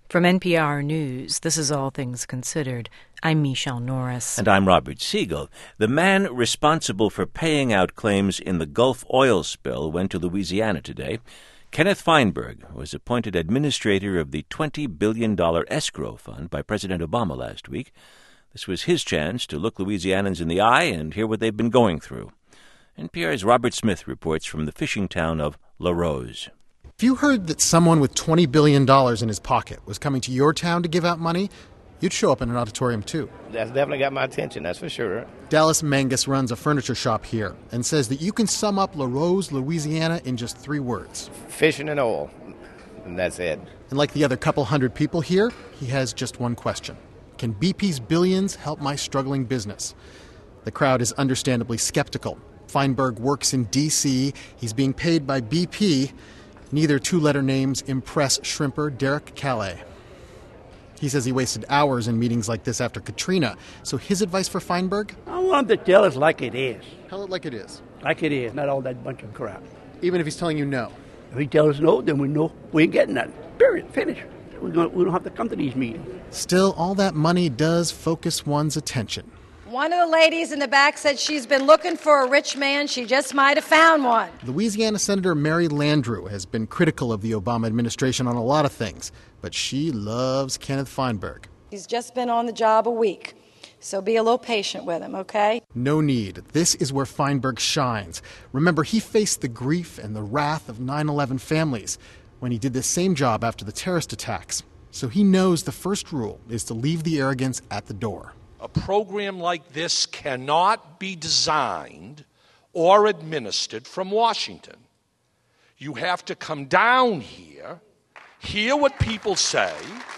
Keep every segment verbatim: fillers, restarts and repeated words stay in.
From N P R News, this is All Things Considered. I'm Michelle Norris. And I'm Robert Siegel. The man responsible for paying out claims in the Gulf oil spill went to Louisiana today. Kenneth Feinberg was appointed administrator of the twenty billion dollars escrow fund by President Obama last week. This was his chance to look Louisianans in the eye and hear what they've been going through. N P R's Robert Smith reports from the fishing town of Larose. If you heard that someone with twenty billion dollars in his pocket was coming to your town to give out money, you'd show up in an auditorium too. That's definitely got my attention, that's for sure. Dallas Mangus runs a furniture shop here and says that you can sum up Larose, Louisiana in just three words. Fishing and oil, and that's it. And like the other couple hundred people here, he has just one question. Can B P's billions help my struggling business? The crowd is understandably skeptical. Feinberg works in D C He's being paid by B P Neither two-letter names impress shrimper Derek Calais. He says he wasted hours in meetings like this after Katrina. So his advice for Feinberg? I want him to tell us like it is. Tell it like it is. Like it is, not all that bunch of crap. Even if he's telling you no? If he tells us no, then we know we ain't getting nothing. Period. Finish. We don't, we don't have to come to these meetings. Still, all that money does focus one's attention. One of the ladies in the back said she's been looking for a rich man. She just might have found one. Louisiana Senator Mary Landrieu has been critical of the Obama administration on a lot of things, but she loves Kenneth Feinberg. He's just been on the job a week, so be a little patient with him, okay? No need. This is where Feinberg shines. Remember, he faced the grief and the wrath of nine eleven families when he did the same job after the terrorist attacks. So he knows the first rule is to leave the arrogance at the door. A program like this cannot be designed or administered from Washington. You have to come down here, hear what people say,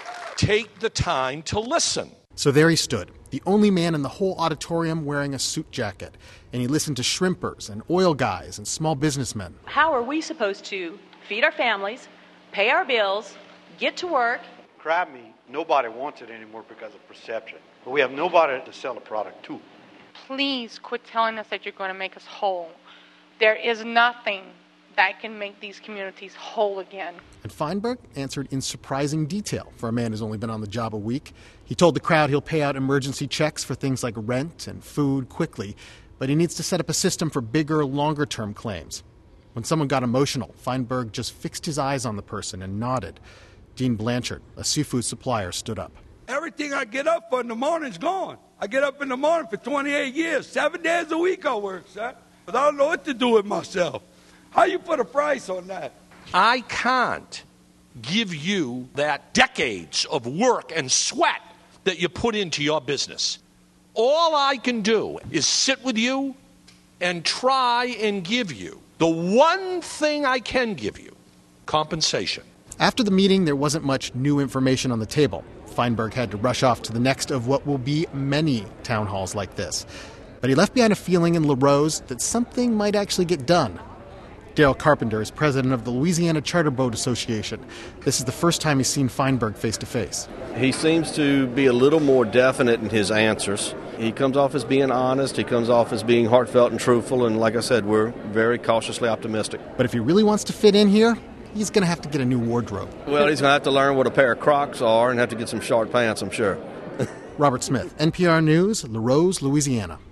take the time to listen. So there he stood, the only man in the whole auditorium wearing a suit jacket. And he listened to shrimpers and oil guys and small businessmen. How are we supposed to feed our families, pay our bills, get to work? Crab meat, nobody wants it anymore because of perception. But we have nobody to sell the product to. Please quit telling us that you're going to make us whole. There is nothing that can make these communities whole again. And Feinberg answered in surprising detail for a man who's only been on the job a week. He told the crowd he'll pay out emergency checks for things like rent and food quickly, but he needs to set up a system for bigger, longer-term claims. When someone got emotional, Feinberg just fixed his eyes on the person and nodded. Dean Blanchard, a seafood supplier, stood up. Everything I get up for in the morning is gone. I get up in the morning for twenty-eight years. Seven days a week I work, sir. But I don't know what to do with myself. How you put a price on that? I can't give you that decades of work and sweat that you put into your business. All I can do is sit with you and try and give you the one thing I can give you, compensation. After the meeting, there wasn't much new information on the table. Feinberg had to rush off to the next of what will be many town halls like this. But he left behind a feeling in Larose that something might actually get done. Dale Carpenter is president of the Louisiana Charter Boat Association. This is the first time he's seen Feinberg face-to-face. He seems to be a little more definite in his answers. He comes off as being honest. He comes off as being heartfelt and truthful. And like I said, we're very cautiously optimistic. But if he really wants to fit in here, he's going to have to get a new wardrobe. Well, he's going to have to learn what a pair of Crocs are and have to get some short pants, I'm sure. Robert Smith, N P R News, Larose, Louisiana.